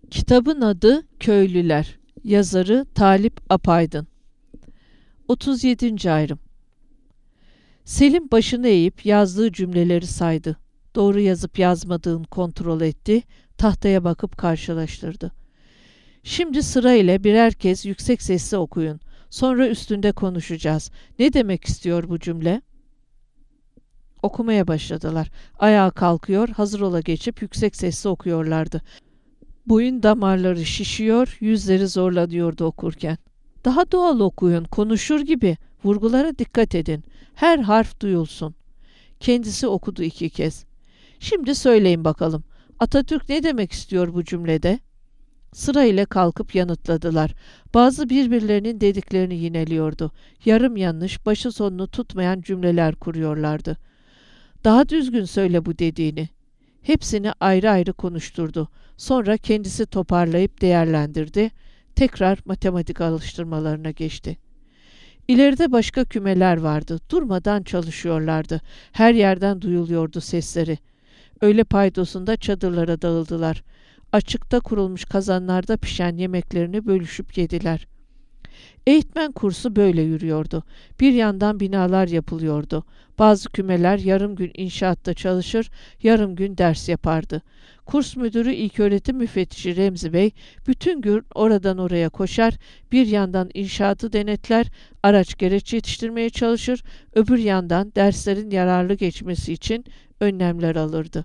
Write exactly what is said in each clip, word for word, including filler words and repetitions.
Kitabın adı Köylüler. Yazarı Talip Apaydın. otuz yedinci ayrım. Selim başını eğip yazdığı cümleleri saydı. Doğru yazıp yazmadığını kontrol etti. Tahtaya bakıp karşılaştırdı. Şimdi sırayla birer kez yüksek sesle okuyun. Sonra üstünde konuşacağız. Ne demek istiyor bu cümle? Okumaya başladılar. Ayağa kalkıyor, hazır ola geçip yüksek sesle okuyorlardı. Boyun damarları şişiyor, yüzleri zorlanıyordu okurken. Daha doğal okuyun, konuşur gibi. Vurgulara dikkat edin. Her harf duyulsun. Kendisi okudu iki kez. Şimdi söyleyin bakalım. Atatürk ne demek istiyor bu cümlede? Sırayla kalkıp yanıtladılar. Bazı birbirlerinin dediklerini yineliyordu. Yarım yanlış, başı sonunu tutmayan cümleler kuruyorlardı. Daha düzgün söyle bu dediğini. Hepsini ayrı ayrı konuşturdu. Sonra kendisi toparlayıp değerlendirdi. Tekrar matematik alıştırmalarına geçti. İleride başka kümeler vardı. Durmadan çalışıyorlardı. Her yerden duyuluyordu sesleri. Öğle paydosunda çadırlara dağıldılar. Açıkta kurulmuş kazanlarda pişen yemeklerini bölüşüp yediler. Eğitmen kursu böyle yürüyordu. Bir yandan binalar yapılıyordu. Bazı kümeler yarım gün inşaatta çalışır, yarım gün ders yapardı. Kurs müdürü ilköğretim müfettişi Remzi Bey bütün gün oradan oraya koşar, bir yandan inşaatı denetler, araç gereç yetiştirmeye çalışır, öbür yandan derslerin yararlı geçmesi için önlemler alırdı.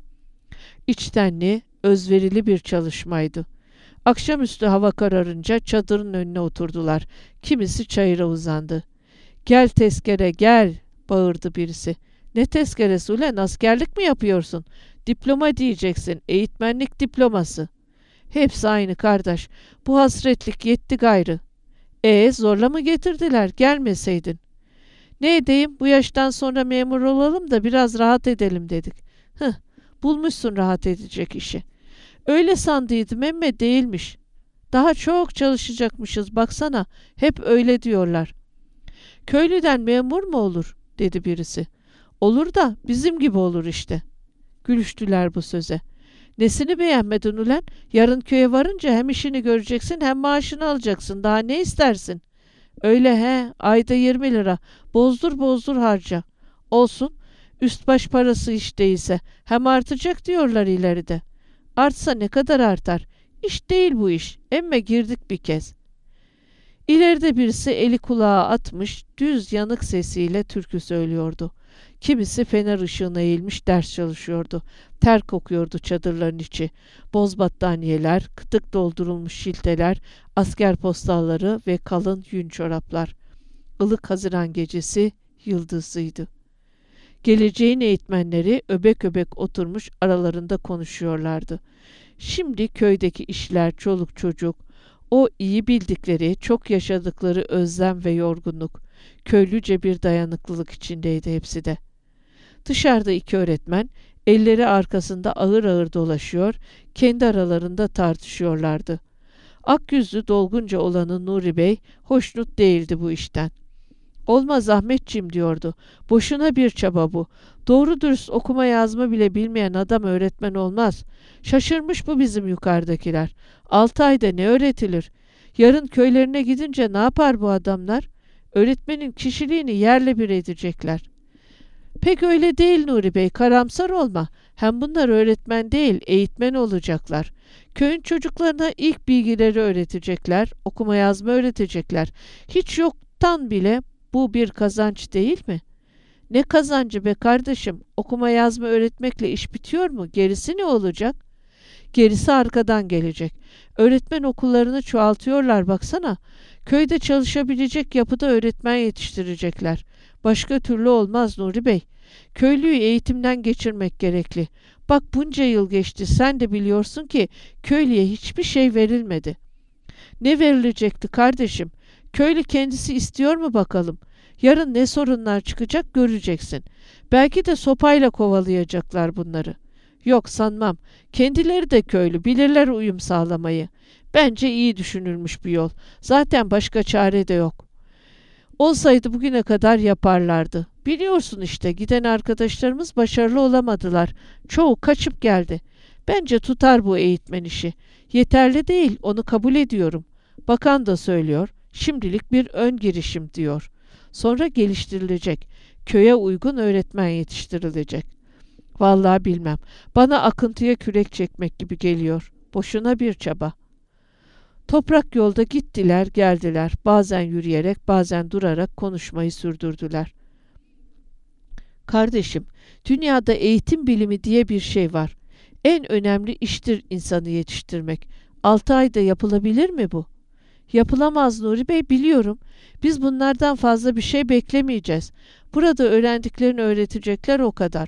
İçtenli, özverili bir çalışmaydı. Akşamüstü hava kararınca çadırın önüne oturdular. Kimisi çayıra uzandı. "Gel tezkere gel," bağırdı birisi. "Ne tezkeresi ulan, askerlik mi yapıyorsun? Diploma diyeceksin, eğitmenlik diploması." "Hepsi aynı kardeş, bu hasretlik yetti gayrı." "E zorla mı getirdiler, gelmeseydin?" "Ne edeyim, bu yaştan sonra memur olalım da biraz rahat edelim dedik." "Hıh, bulmuşsun rahat edecek işi." "Öyle sandıydım emme değilmiş. Daha çok çalışacakmışız baksana, hep öyle diyorlar." "Köylüden memur mu olur?" dedi birisi. "Olur da bizim gibi olur işte." Gülüştüler bu söze. "Nesini beğenmedin ulen? Yarın köye varınca hem işini göreceksin hem maaşını alacaksın, daha ne istersin?" "Öyle he, ayda yirmi lira, bozdur bozdur harca." "Olsun, üst baş parası hiç değilse, hem artacak diyorlar ileride." "Artsa ne kadar artar? İş değil bu iş. Emme girdik bir kez." İleride birisi eli kulağa atmış, düz yanık sesiyle türkü söylüyordu. Kimisi fener ışığına eğilmiş ders çalışıyordu. Ter kokuyordu çadırların içi. Boz battaniyeler, kıtık doldurulmuş şilteler, asker postalları ve kalın yün çoraplar. Ilık Haziran gecesi yıldızlıydı. Geleceğin eğitmenleri öbek öbek oturmuş aralarında konuşuyorlardı. Şimdi köydeki işler, çoluk çocuk, o iyi bildikleri, çok yaşadıkları özlem ve yorgunluk, köylüce bir dayanıklılık içindeydi hepsi de. Dışarıda iki öğretmen, elleri arkasında ağır ağır dolaşıyor, kendi aralarında tartışıyorlardı. Akyüzlü dolgunca olanı Nuri Bey, hoşnut değildi bu işten. "Olmaz Ahmetciğim," diyordu. "Boşuna bir çaba bu. Doğru dürüst okuma yazma bile bilmeyen adam öğretmen olmaz. Şaşırmış bu bizim yukarıdakiler. Altı ayda ne öğretilir? Yarın köylerine gidince ne yapar bu adamlar? Öğretmenin kişiliğini yerle bir edecekler." "Pek öyle değil Nuri Bey, karamsar olma. Hem bunlar öğretmen değil, eğitmen olacaklar. Köyün çocuklarına ilk bilgileri öğretecekler, okuma yazma öğretecekler. Hiç yoktan bile bu bir kazanç değil mi?" "Ne kazancı be kardeşim? Okuma yazma öğretmekle iş bitiyor mu? Gerisi ne olacak?" "Gerisi arkadan gelecek. Öğretmen okullarını çoğaltıyorlar baksana. Köyde çalışabilecek yapıda öğretmen yetiştirecekler. Başka türlü olmaz Nuri Bey. Köylüyü eğitimden geçirmek gerekli. Bak bunca yıl geçti, sen de biliyorsun ki köylüye hiçbir şey verilmedi." "Ne verilecekti kardeşim? Köylü kendisi istiyor mu bakalım? Yarın ne sorunlar çıkacak göreceksin. Belki de sopayla kovalayacaklar bunları." "Yok sanmam. Kendileri de köylü, bilirler uyum sağlamayı. Bence iyi düşünülmüş bir yol. Zaten başka çare de yok. Olsaydı bugüne kadar yaparlardı. Biliyorsun işte, giden arkadaşlarımız başarılı olamadılar. Çoğu kaçıp geldi. Bence tutar bu eğitmen işi. Yeterli değil, onu kabul ediyorum. Bakan da söylüyor, şimdilik bir ön girişim diyor. Sonra geliştirilecek, köye uygun öğretmen yetiştirilecek. Vallahi bilmem, bana akıntıya kürek çekmek gibi geliyor. Boşuna bir çaba. Toprak yolda gittiler, geldiler. Bazen yürüyerek, bazen durarak konuşmayı sürdürdüler. Kardeşim, dünyada eğitim bilimi diye bir şey var. En önemli iştir insanı yetiştirmek. Altı ayda yapılabilir mi bu? Yapılamaz Nuri Bey, biliyorum. Biz bunlardan fazla bir şey beklemeyeceğiz. Burada öğrendiklerini öğretecekler, o kadar.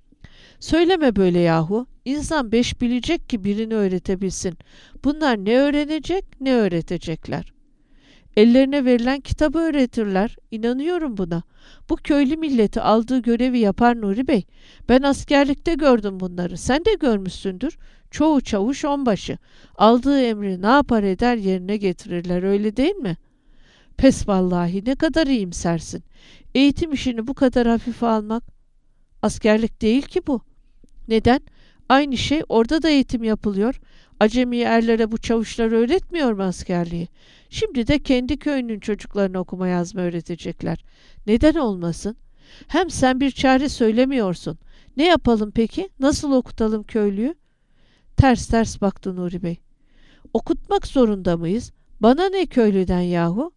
Söyleme böyle yahu. İnsan beş bilecek ki birini öğretebilsin. Bunlar ne öğrenecek, ne öğretecekler. Ellerine verilen kitabı öğretirler. İnanıyorum buna. Bu köylü milleti aldığı görevi yapar Nuri Bey. Ben askerlikte gördüm bunları. Sen de görmüşsündür. Çoğu çavuş onbaşı. Aldığı emri ne yapar eder yerine getirirler, öyle değil mi? Pes vallahi, ne kadar iyimsersin. Eğitim işini bu kadar hafife almak. Askerlik değil ki bu. Neden? Aynı şey orada da eğitim yapılıyor. Acemi erlere bu çavuşlar öğretmiyor mu askerliği? Şimdi de kendi köyünün çocuklarına okuma yazma öğretecekler. Neden olmasın? Hem sen bir çare söylemiyorsun. Ne yapalım peki? Nasıl okutalım köylüyü? Ters ters baktı Nuri Bey. Okutmak zorunda mıyız? Bana ne köylüden yahu?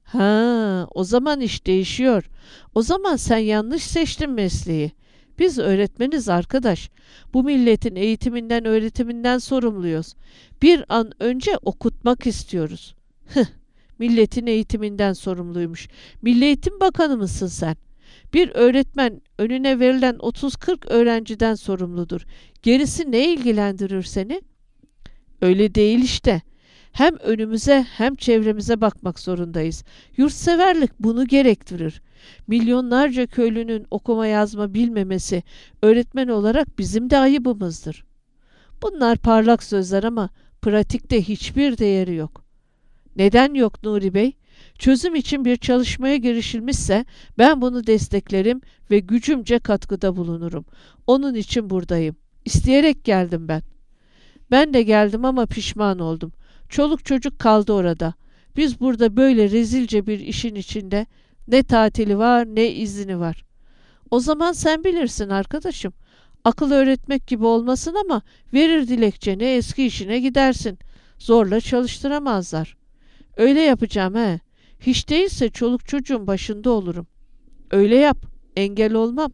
Ha, o zaman iş değişiyor. O zaman sen yanlış seçtin mesleği. Biz öğretmeniz arkadaş. Bu milletin eğitiminden, öğretiminden sorumluyuz. Bir an önce okutmak istiyoruz. Hıh, milletin eğitiminden sorumluymuş. Milli Eğitim Bakanı mısın sen? Bir öğretmen önüne verilen otuz kırk öğrenciden sorumludur. Gerisi ne ilgilendirir seni? Öyle değil işte. Hem önümüze hem çevremize bakmak zorundayız. Yurtseverlik bunu gerektirir. Milyonlarca köylünün okuma yazma bilmemesi öğretmen olarak bizim de ayıbımızdır. Bunlar parlak sözler ama pratikte hiçbir değeri yok. Neden yok Nuri Bey? Çözüm için bir çalışmaya girişilmişse ben bunu desteklerim ve gücümce katkıda bulunurum. Onun için buradayım. İsteyerek geldim ben. Ben de geldim ama pişman oldum. Çoluk çocuk kaldı orada. Biz burada böyle rezilce bir işin içinde ne tatili var ne izni var. O zaman sen bilirsin arkadaşım. Akıl öğretmek gibi olmasın ama verir dilekçeni, eski işine gidersin. Zorla çalıştıramazlar. Öyle yapacağım he. Hiç değilse çoluk çocuğun başında olurum. Öyle yap. Engel olmam.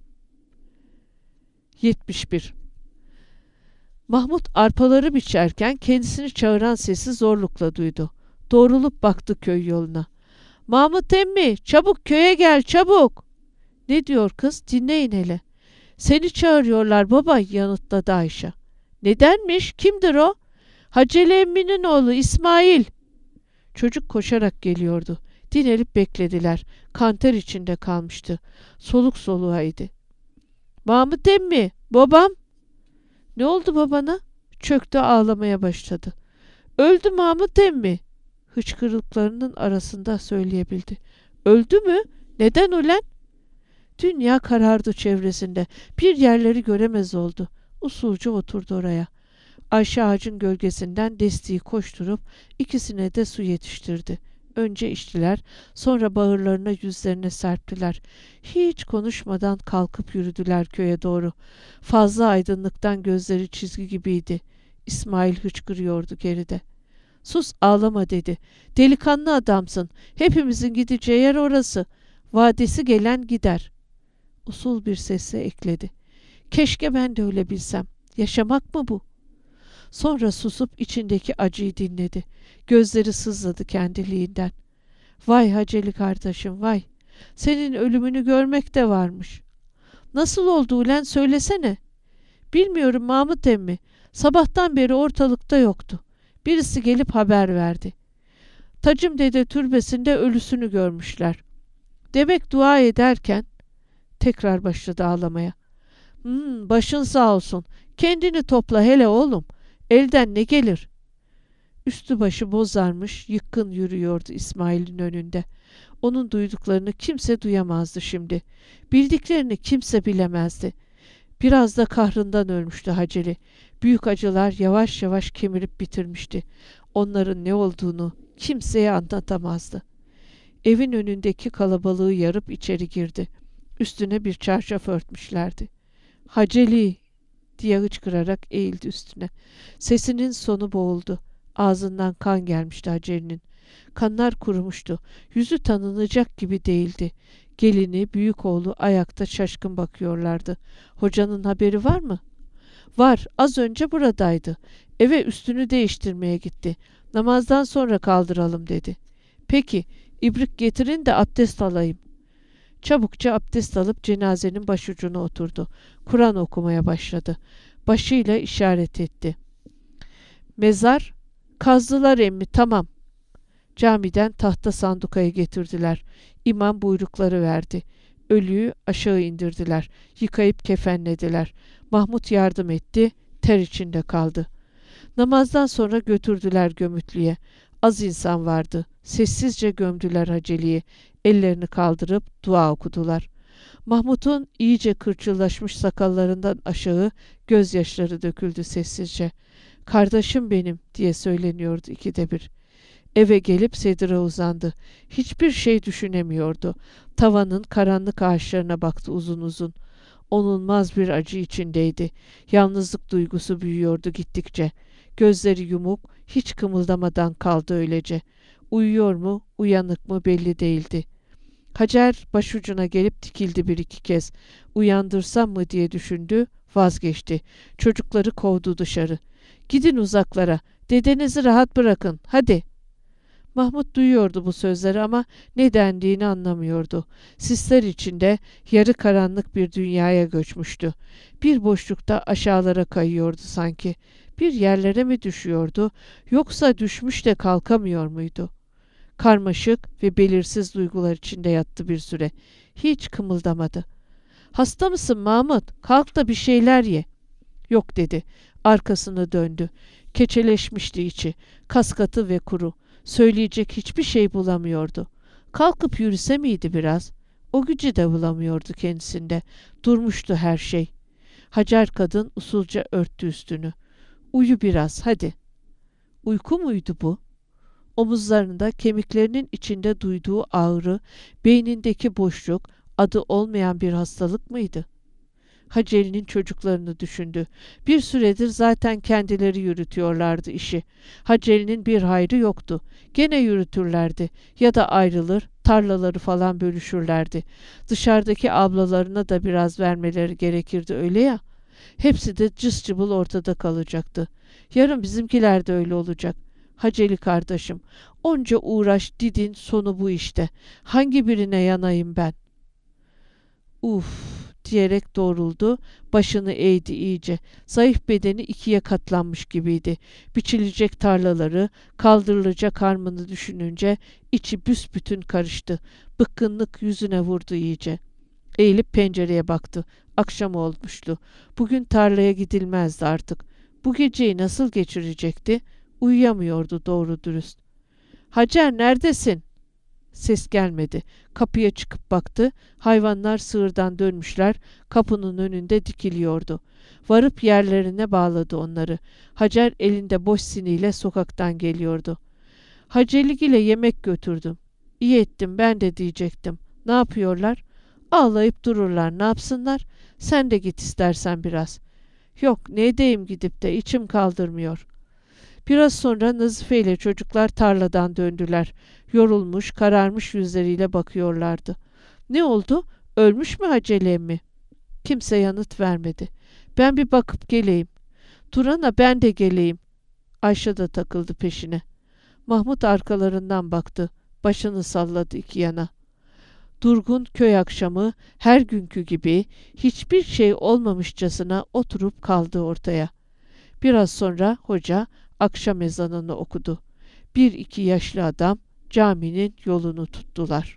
yetmiş bir. Mahmut arpaları biçerken kendisini çağıran sesi zorlukla duydu. Doğrulup baktı köy yoluna. Mahmut emmi, çabuk köye gel, çabuk. Ne diyor kız? Dinleyin hele. Seni çağırıyorlar baba, yanıtladı Ayşe. Nedenmiş? Kimdir o? Haceli emminin oğlu İsmail. Çocuk koşarak geliyordu. Dinelip beklediler. Kanter içinde kalmıştı. Soluk soluğaydı. Mahmut emmi, babam. Ne oldu babana? Çöktü, ağlamaya başladı. Öldü Mahmut emmi. Hıçkırıklarının arasında söyleyebildi. Öldü mü? Neden ulen? Dünya karardı çevresinde. Bir yerleri göremez oldu. Usulca oturdu oraya. Ayşe ağacın gölgesinden desteği koşturup ikisine de su yetiştirdi. Önce içtiler, sonra bağırlarına yüzlerine serptiler. Hiç konuşmadan kalkıp yürüdüler köye doğru. Fazla aydınlıktan gözleri çizgi gibiydi. İsmail hıçkırıyordu geride. Sus, ağlama dedi. Delikanlı adamsın. Hepimizin gideceği yer orası. Vadesi gelen gider. Usul bir sesle ekledi. Keşke ben de öyle bilsem. Yaşamak mı bu? Sonra susup içindeki acıyı dinledi. Gözleri sızladı kendiliğinden. Vay Haceli kardeşim vay. Senin ölümünü görmek de varmış. Nasıl oldu ulen, söylesene. Bilmiyorum Mahmut emmi. Sabahtan beri ortalıkta yoktu. Birisi gelip haber verdi. Tacım dede türbesinde ölüsünü görmüşler. Demek dua ederken tekrar başladı ağlamaya. Hmm, başın sağ olsun. Kendini topla hele oğlum. Elden ne gelir? Üstü başı bozarmış, yıkkın yürüyordu İsmail'in önünde. Onun duyduklarını kimse duyamazdı şimdi. Bildiklerini kimse bilemezdi. Biraz da kahrından ölmüştü Haceli. Büyük acılar yavaş yavaş kemirip bitirmişti. Onların ne olduğunu kimseye anlatamazdı. Evin önündeki kalabalığı yarıp içeri girdi. Üstüne bir çarşaf örtmüşlerdi. "Haceli!" diye hıçkırarak eğildi üstüne. Sesinin sonu boğuldu. Ağzından kan gelmişti Haceli'nin. Kanlar kurumuştu. Yüzü tanınacak gibi değildi. Gelini, büyük oğlu ayakta şaşkın bakıyorlardı. "Hocanın haberi var mı?" "Var, az önce buradaydı. Eve üstünü değiştirmeye gitti. Namazdan sonra kaldıralım dedi." "Peki, ibrik getirin de abdest alayım." Çabukça abdest alıp cenazenin başucuna oturdu. Kur'an okumaya başladı. Başıyla işaret etti. "Mezar, kazdılar emmi, tamam." Camiden tahta sandukayı getirdiler. İmam buyrukları verdi. Ölüyü aşağı indirdiler. Yıkayıp kefenlediler. Mahmut yardım etti. Ter içinde kaldı. Namazdan sonra götürdüler gömütlüye. Az insan vardı. Sessizce gömdüler Haceli'yi. Ellerini kaldırıp dua okudular. Mahmut'un iyice kırçıllaşmış sakallarından aşağı gözyaşları döküldü sessizce. "Kardeşim benim," diye söyleniyordu ikide bir. Eve gelip sedire uzandı. Hiçbir şey düşünemiyordu. Tavanın karanlık ağaçlarına baktı uzun uzun. Onulmaz bir acı içindeydi. Yalnızlık duygusu büyüyordu gittikçe. Gözleri yumuk, hiç kımıldamadan kaldı öylece. Uyuyor mu, uyanık mı belli değildi. Hacer başucuna gelip dikildi bir iki kez. Uyandırsam mı diye düşündü, vazgeçti. Çocukları kovdu dışarı. "Gidin uzaklara, dedenizi rahat bırakın, hadi." Mahmut duyuyordu bu sözleri ama ne dendiğini anlamıyordu. Sisler içinde yarı karanlık bir dünyaya göçmüştü. Bir boşlukta aşağılara kayıyordu sanki. Bir yerlere mi düşüyordu, yoksa düşmüş de kalkamıyor muydu? Karmaşık ve belirsiz duygular içinde yattı bir süre. Hiç kımıldamadı. "Hasta mısın Mahmut? Kalk da bir şeyler ye." "Yok," dedi. Arkasını döndü. Keçeleşmişti içi, kaskatı ve kuru. Söyleyecek hiçbir şey bulamıyordu. Kalkıp yürüse miydi biraz? O gücü de bulamıyordu kendisinde. Durmuştu her şey. Hacer kadın usulca örttü üstünü. "Uyu biraz, hadi." Uyku muydu bu? Omuzlarında, kemiklerinin içinde duyduğu ağrı, beynindeki boşluk, adı olmayan bir hastalık mıydı? Haceli'nin çocuklarını düşündü. Bir süredir zaten kendileri yürütüyorlardı işi. Haceli'nin bir hayrı yoktu. Gene yürütürlerdi ya da ayrılır, tarlaları falan bölüşürlerdi. Dışarıdaki ablalarına da biraz vermeleri gerekirdi öyle ya. Hepsi de cız cıbıl ortada kalacaktı. Yarın bizimkiler de öyle olacak. Haceli kardeşim, onca uğraş didin sonu bu işte. Hangi birine yanayım ben? Uf diyerek doğruldu, başını eğdi iyice. Zayıf bedeni ikiye katlanmış gibiydi. Biçilecek tarlaları, kaldırılacak harmanı düşününce içi büsbütün karıştı. Bıkkınlık yüzüne vurdu iyice. Eğilip pencereye baktı. Akşam olmuştu. Bugün tarlaya gidilmezdi artık. Bu geceyi nasıl geçirecekti? Uyuyamıyordu doğru dürüst. "Hacer, neredesin?" Ses gelmedi. Kapıya çıkıp baktı. Hayvanlar sığırdan dönmüşler. Kapının önünde dikiliyordu. Varıp yerlerine bağladı onları. Hacer elinde boş siniyle sokaktan geliyordu. "Haceligile yemek götürdüm." "İyi ettim, ben de diyecektim. Ne yapıyorlar?" "Ağlayıp dururlar, ne yapsınlar? Sen de git istersen biraz." "Yok, ne edeyim gidip de, içim kaldırmıyor." Biraz sonra Nazife ile çocuklar tarladan döndüler. Yorulmuş, kararmış yüzleriyle bakıyorlardı. "Ne oldu? Ölmüş mü Haceli emmi?" Kimse yanıt vermedi. "Ben bir bakıp geleyim." "Turana, ben de geleyim." Ayşe de takıldı peşine. Mahmut arkalarından baktı. Başını salladı iki yana. Durgun köy akşamı her günkü gibi hiçbir şey olmamışçasına oturup kaldı ortaya. Biraz sonra hoca akşam ezanını okudu. Bir iki yaşlı adam caminin yolunu tuttular.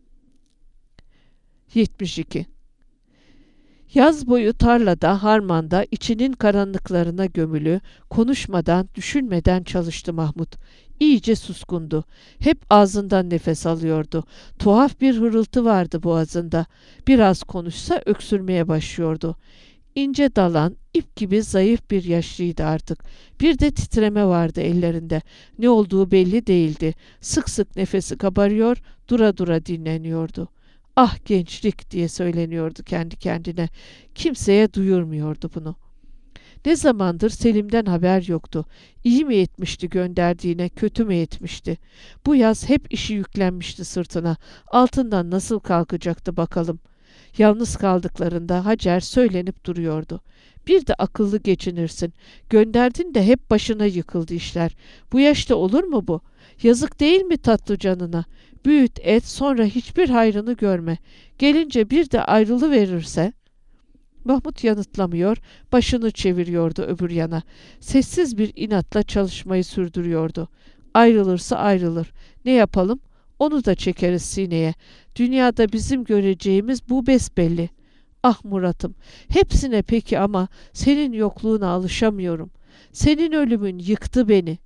yetmiş iki. Yaz boyu tarlada, harmanda, içinin karanlıklarına gömülü, konuşmadan, düşünmeden çalıştı Mahmut. İyice suskundu. Hep ağzından nefes alıyordu. Tuhaf bir hırıltı vardı boğazında. Biraz konuşsa öksürmeye başlıyordu. İnce dalan, ip gibi zayıf bir yaşlıydı artık. Bir de titreme vardı ellerinde. Ne olduğu belli değildi. Sık sık nefesi kabarıyor, dura dura dinleniyordu. Ah gençlik diye söyleniyordu kendi kendine. Kimseye duyurmuyordu bunu. Ne zamandır Selim'den haber yoktu. İyi mi etmişti gönderdiğine, kötü mü etmişti? Bu yaz hep işi yüklenmişti sırtına. Altından nasıl kalkacaktı bakalım. Yalnız kaldıklarında Hacer söylenip duruyordu. Bir de akıllı geçinirsin. Gönderdin de hep başına yıkıldı işler. Bu yaşta olur mu bu? Yazık değil mi tatlı canına? Büyüt et, sonra hiçbir hayrını görme. Gelince bir de ayrılıverirse... Mahmut yanıtlamıyor, başını çeviriyordu öbür yana. Sessiz bir inatla çalışmayı sürdürüyordu. Ayrılırsa ayrılır. Ne yapalım? Onu da çekeriz sineye. Dünyada bizim göreceğimiz bu besbelli. Ah Murat'ım, hepsine peki ama senin yokluğuna alışamıyorum. Senin ölümün yıktı beni.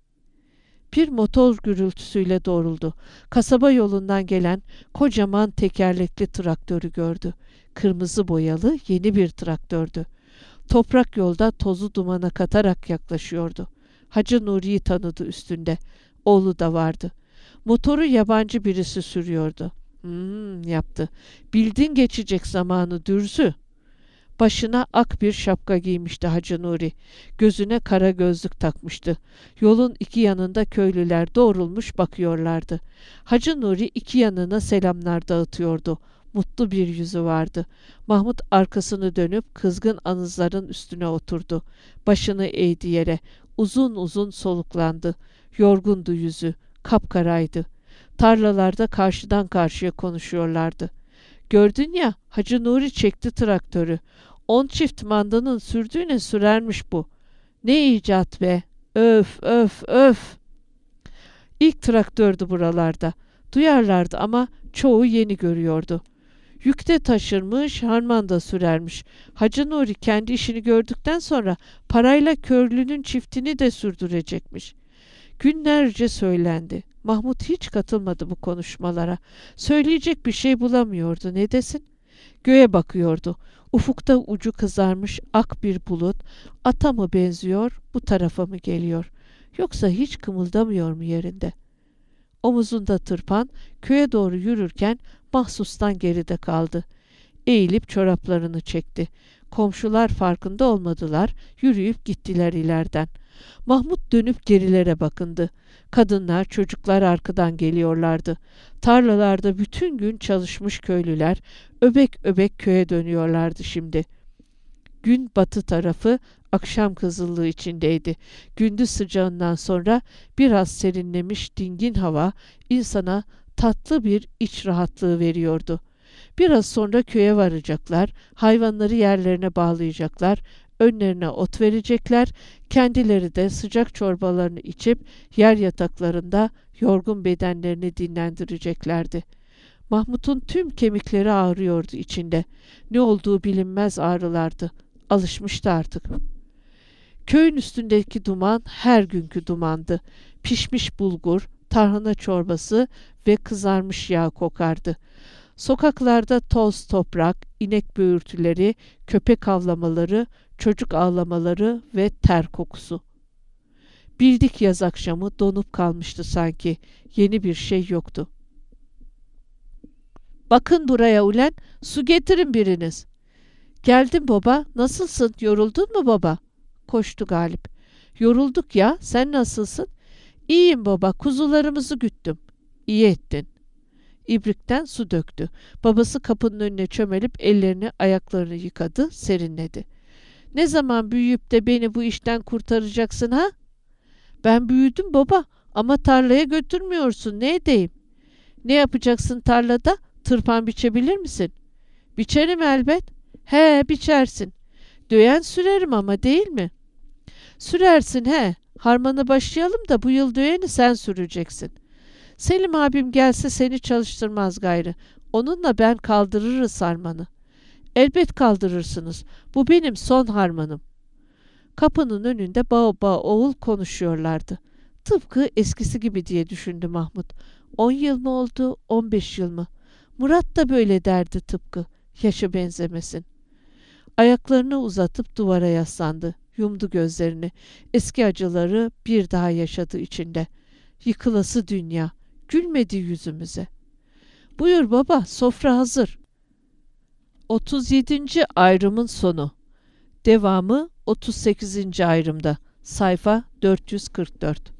Bir motor gürültüsüyle doğruldu. Kasaba yolundan gelen kocaman tekerlekli traktörü gördü. Kırmızı boyalı yeni bir traktördü. Toprak yolda tozu dumana katarak yaklaşıyordu. Hacı Nuri'yi tanıdı üstünde. Oğlu da vardı. Motoru yabancı birisi sürüyordu. Hmm, yaptı. Bildin geçecek zamanı dürzü. Başına ak bir şapka giymişti Hacı Nuri. Gözüne kara gözlük takmıştı. Yolun iki yanında köylüler doğrulmuş bakıyorlardı. Hacı Nuri iki yanına selamlar dağıtıyordu. Mutlu bir yüzü vardı. Mahmut arkasını dönüp kızgın anızların üstüne oturdu. Başını eğdi yere. Uzun uzun soluklandı. Yorgundu yüzü. Kapkaraydı. Tarlalarda karşıdan karşıya konuşuyorlardı. Gördün ya, Hacı Nuri çekti traktörü. On çift mandanın sürdüğüne sürermiş bu. Ne icat be! Öf öf öf! İlk traktördü buralarda. Duyarlardı ama çoğu yeni görüyordu. Yükte taşırmış, harman da sürermiş. Hacı Nuri kendi işini gördükten sonra parayla körlünün çiftini de sürdürecekmiş. Günlerce söylendi. Mahmut hiç katılmadı bu konuşmalara. Söyleyecek bir şey bulamıyordu, ne desin? Göğe bakıyordu. Ufukta ucu kızarmış ak bir bulut, ata mı benziyor, bu tarafa mı geliyor? Yoksa hiç kımıldamıyor mu yerinde? Omuzunda tırpan, köye doğru yürürken mahsustan geride kaldı. Eğilip çoraplarını çekti. Komşular farkında olmadılar, yürüyüp gittiler ileriden. Mahmut dönüp gerilere bakındı. Kadınlar, çocuklar arkadan geliyorlardı. Tarlalarda bütün gün çalışmış köylüler öbek öbek köye dönüyorlardı şimdi. Gün batı tarafı akşam kızıllığı içindeydi. Gündüz sıcağından sonra biraz serinlemiş dingin hava insana tatlı bir iç rahatlığı veriyordu. Biraz sonra köye varacaklar, hayvanları yerlerine bağlayacaklar, önlerine ot verecekler, kendileri de sıcak çorbalarını içip yer yataklarında yorgun bedenlerini dinlendireceklerdi. Mahmut'un tüm kemikleri ağrıyordu içinde. Ne olduğu bilinmez ağrılardı. Alışmıştı artık. Köyün üstündeki duman her günkü dumandı. Pişmiş bulgur, tarhana çorbası ve kızarmış yağ kokardı. Sokaklarda toz toprak, inek böğürtüleri, köpek avlamaları, çocuk ağlamaları ve ter kokusu. Bildik yaz akşamı donup kalmıştı sanki. Yeni bir şey yoktu. Bakın buraya ulen, su getirin biriniz. Geldim baba, nasılsın, yoruldun mu baba? Koştu Galip. Yorulduk ya, sen nasılsın? İyiyim baba, kuzularımızı güttüm. İyi ettin. İbrikten su döktü. Babası kapının önüne çömelip ellerini ayaklarını yıkadı, serinledi. Ne zaman büyüyüp de beni bu işten kurtaracaksın ha? Ben büyüdüm baba ama tarlaya götürmüyorsun, ne edeyim? Ne yapacaksın tarlada? Tırpan biçebilir misin? Biçerim elbet. He, biçersin. Döyen sürerim ama değil mi? Sürersin he. Harmana başlayalım da bu yıl döyeni sen süreceksin. Selim abim gelse seni çalıştırmaz gayrı. Onunla ben kaldırırız harmanı. Elbet kaldırırsınız. Bu benim son harmanım. Kapının önünde baba oğul konuşuyorlardı. Tıpkı eskisi gibi diye düşündü Mahmut. On yıl mı oldu, on beş yıl mı? Murat da böyle derdi tıpkı. Yaşı benzemesin. Ayaklarını uzatıp duvara yaslandı. Yumdu gözlerini. Eski acıları bir daha yaşadı içinde. Yıkılası dünya. Gülmedi yüzümüze. Buyur baba, sofra hazır. otuz yedinci ayrımın sonu. Devamı otuz sekizinci ayrımda. Sayfa dört yüz kırk dört.